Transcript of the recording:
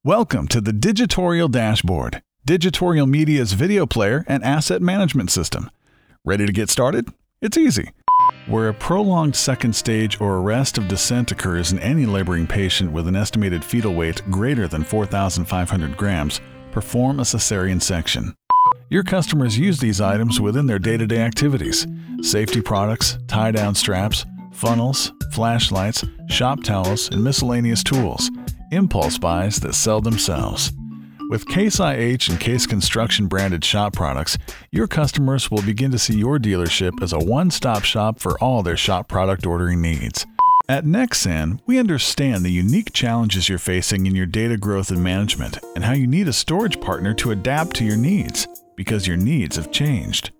Welcome to the Digitorial Dashboard, Digitorial Media's video player and asset management system. Ready to get started? It's easy. Where a prolonged second stage or arrest of descent occurs in any laboring patient with an estimated fetal weight greater than 4,500 grams, perform a cesarean section. Your customers use these items within their day-to-day activities: safety products, tie-down straps, funnels, flashlights, shop towels, and miscellaneous tools. Impulse buys that sell themselves. With Case IH and Case Construction branded shop products, your customers will begin to see your dealership as a one-stop shop for all their shop product ordering needs. At Nexsan, we understand the unique challenges you're facing in your data growth and management and how you need a storage partner to adapt to your needs, because your needs have changed.